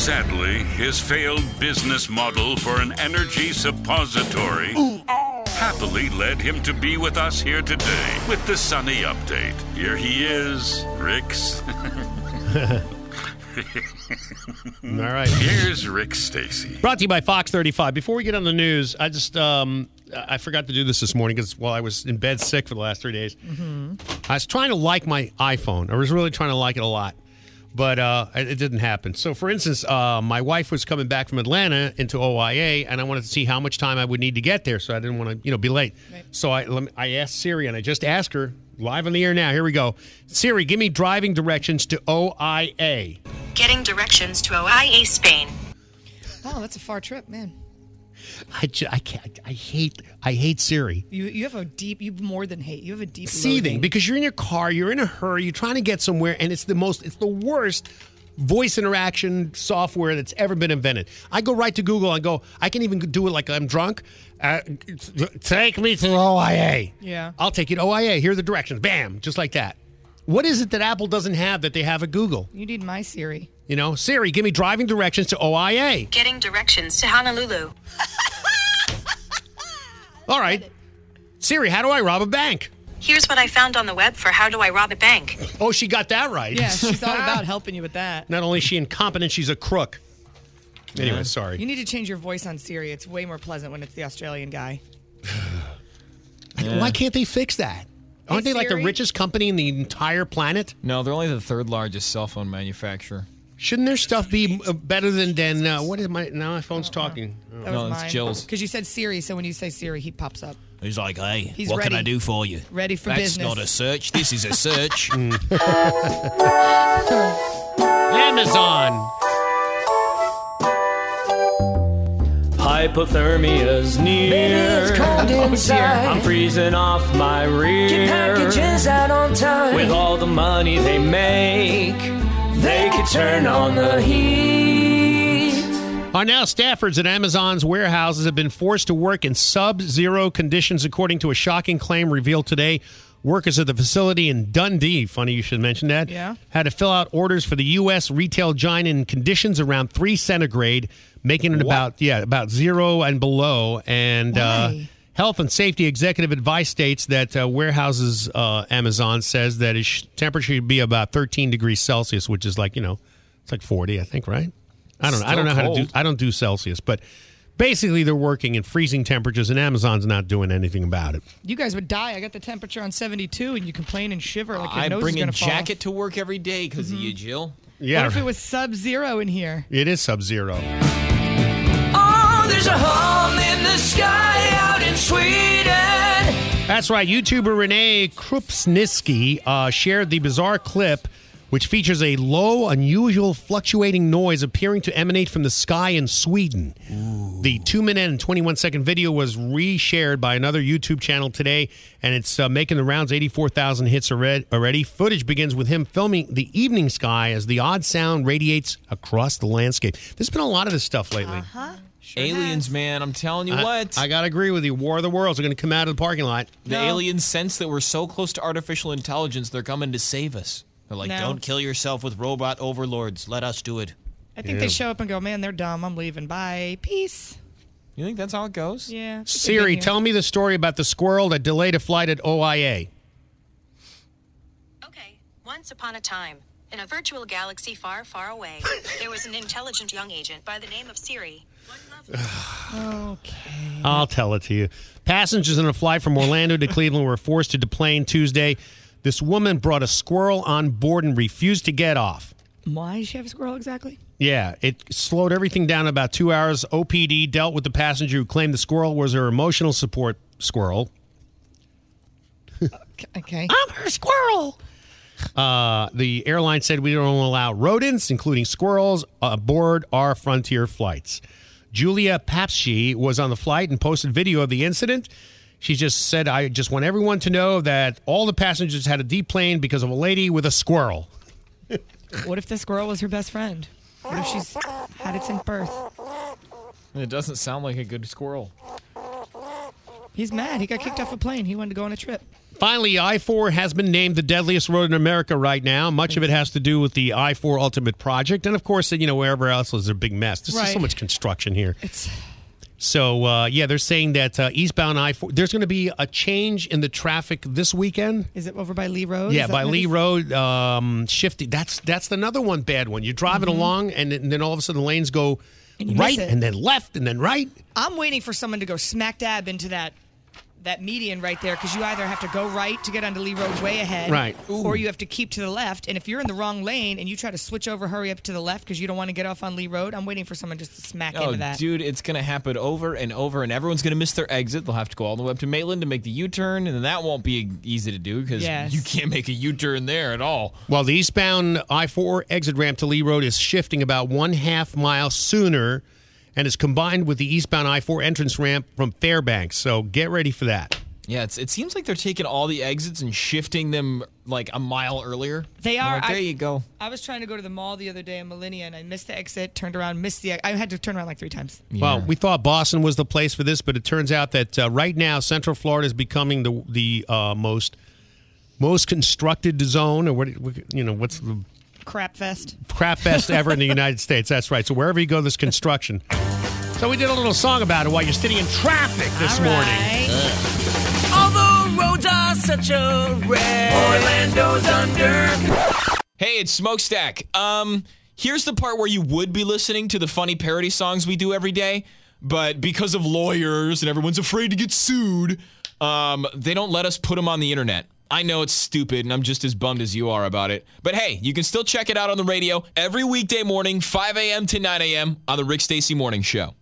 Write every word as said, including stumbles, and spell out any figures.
Sadly, his failed business model for an energy suppository happily led him to be with us here today with the Sunny Update. Here he is, Rick's. All right. Here's Rick Stacy. Brought to you by Fox thirty-five. Before we get on the news, I just um, I forgot to do this this morning because while I was in bed sick for the last three days, mm-hmm. I was trying to like my iPhone. I was really trying to like it a lot, but uh, it didn't happen. So, for instance, uh, my wife was coming back from Atlanta into O I A, and I wanted to see how much time I would need to get there, so I didn't want to, you know, be late. Right. So I let me, I asked Siri, and I just asked her live on the air now. Here we go. Siri, give me driving directions to O I A. Getting directions to O I A, Spain. Oh, that's a far trip, man. I, ju- I can't. I hate. I hate Siri. You you have a deep. You more than hate. You have a deep seething loathing. Because you're in your car. You're in a hurry. You're trying to get somewhere, and it's the most. It's the worst voice interaction software that's ever been invented. I go right to Google and go. I can even do it like I'm drunk. Uh, take me to O I A. Yeah. I'll take you to O I A. Here are the directions. Bam, just like that. What is it that Apple doesn't have that they have at Google? You need my Siri. You know, Siri, give me driving directions to O I A. Getting directions to Honolulu. All right. Siri, how do I rob a bank? Here's what I found on the web for how do I rob a bank. Oh, she got that right. Yeah, she's all about helping you with that. Not only is she incompetent, she's a crook. Anyway, yeah. sorry. You need to change your voice on Siri. It's way more pleasant when it's the Australian guy. Yeah. Why can't they fix that? Aren't hey, they like Siri? the richest company in the entire planet? No, they're only the third largest cell phone manufacturer. Shouldn't their stuff be better than than uh, what is my now my phone's talking? Oh. No, it's Jill's. Because you said Siri, so when you say Siri, he pops up. He's like, hey, He's what ready. can I do for you? Ready for That's business. That's not a search. This is a search. Amazon. Hypothermia's near. Baby, it's cold inside. I'm freezing off my rear. Get packages out on time. With all the money they make, they could turn on the heat. Are now staffers at Amazon's warehouses have been forced to work in sub-zero conditions, according to a shocking claim revealed today. Workers at the facility in Dundee, funny you should mention that, yeah. had to fill out orders for the U S retail giant in conditions around three centigrade, making it what? about yeah about zero and below. And uh, health and safety executive advice states that uh, warehouses, uh, Amazon says that its temperature should be about thirteen degrees Celsius, which is like, you know, it's like forty, I think, right? I don't know. I don't know cold. how to do. I don't do Celsius, but basically they're working in freezing temperatures, and Amazon's not doing anything about it. You guys would die. I got the temperature on seventy-two, and you complain and shiver like your I nose bring is going a to fall. jacket to work every day because mm-hmm. of you, Jill. Yeah. What if it was sub-zero in here? It is sub-zero. Oh, there's a home in the sky out in Sweden. That's right. YouTuber Renee Krupsniski uh, shared the bizarre clip, which features a low, unusual, fluctuating noise appearing to emanate from the sky in Sweden. Ooh. The two minute and twenty-one second video was reshared by another YouTube channel today, and it's uh, making the rounds, eighty-four thousand hits already. Footage begins with him filming the evening sky as the odd sound radiates across the landscape. There's been a lot of this stuff lately. Uh-huh. Sure Aliens, has. man, I'm telling you I, what. I got to agree with you. War of the Worlds are going to come out of the parking lot. The no. aliens sense that we're so close to artificial intelligence, they're coming to save us. They're like, no. don't kill yourself with robot overlords. Let us do it. I think yeah. they show up and go, man, they're dumb. I'm leaving. Bye. Peace. You think that's how it goes? Yeah. Siri, tell me the story about the squirrel that delayed a flight at O I A. Okay. Once upon a time, in a virtual galaxy far, far away, there was an intelligent young agent by the name of Siri. Okay. I'll tell it to you. Passengers on a flight from Orlando to Cleveland were forced to deplane Tuesday. This woman brought a squirrel on board and refused to get off. Why does she have a squirrel exactly? Yeah, it slowed everything down about two hours. O P D dealt with the passenger who claimed the squirrel was her emotional support squirrel. Okay. I'm her squirrel. Uh, the airline said we don't allow rodents, including squirrels, aboard our Frontier flights. Julia Papschi was on the flight and posted video of the incident. She just said, I just want everyone to know that all the passengers had to deplane because of a lady with a squirrel. What if the squirrel was her best friend? What if she's had it since birth? It doesn't sound like a good squirrel. He's mad. He got kicked off a plane. He wanted to go on a trip. Finally, I four has been named the deadliest road in America right now. Much of it has to do with the I four Ultimate Project. And, of course, you know, wherever else is a big mess. There's Right. so much construction here. It's So, uh, yeah, they're saying that uh, eastbound I four, there's going to be a change in the traffic this weekend. Is it over by Lee Road? Yeah, Is that by what it Lee is? Road, um, shifting. That's that's another one bad one. You're driving Mm-hmm. along, and, then- and then all of a sudden the lanes go And you right, miss it. and then left, and then right. I'm waiting for someone to go smack dab into that that median right there, because you either have to go right to get onto Lee Road way ahead, Right. or you have to keep to the left. And if you're in the wrong lane and you try to switch over, hurry up to the left because you don't want to get off on Lee Road, I'm waiting for someone just to smack Oh, into that. dude, it's going to happen over and over, and everyone's going to miss their exit. They'll have to go all the way up to Maitland to make the U-turn, and then that won't be easy to do because Yes. you can't make a U-turn there at all. Well, the eastbound I four exit ramp to Lee Road is shifting about one half mile sooner and is combined with the eastbound I four entrance ramp from Fairbanks. So get ready for that. Yeah, it's, it seems like they're taking all the exits and shifting them like a mile earlier. They I'm are. like, there I- you go. I was trying to go to the mall the other day in Millennia, and I missed the exit, turned around, missed the. I had to turn around like three times. Well, we thought Boston was the place for this, but it turns out that uh, right now Central Florida is becoming the the uh, most most constructed zone, or what you know, what's the Crap fest. crap fest ever in the United States. That's right. So wherever you go, there's construction. So we did a little song about it while you're sitting in traffic this All morning. right. All the roads are such a wreck. Orlando's under. Hey, it's Smokestack. Um, here's the part where you would be listening to the funny parody songs we do every day, but because of lawyers and everyone's afraid to get sued, um, they don't let us put them on the internet. I know it's stupid, and I'm just as bummed as you are about it. But hey, you can still check it out on the radio every weekday morning, five a.m. to nine a.m. on the Rick Stacy Morning Show.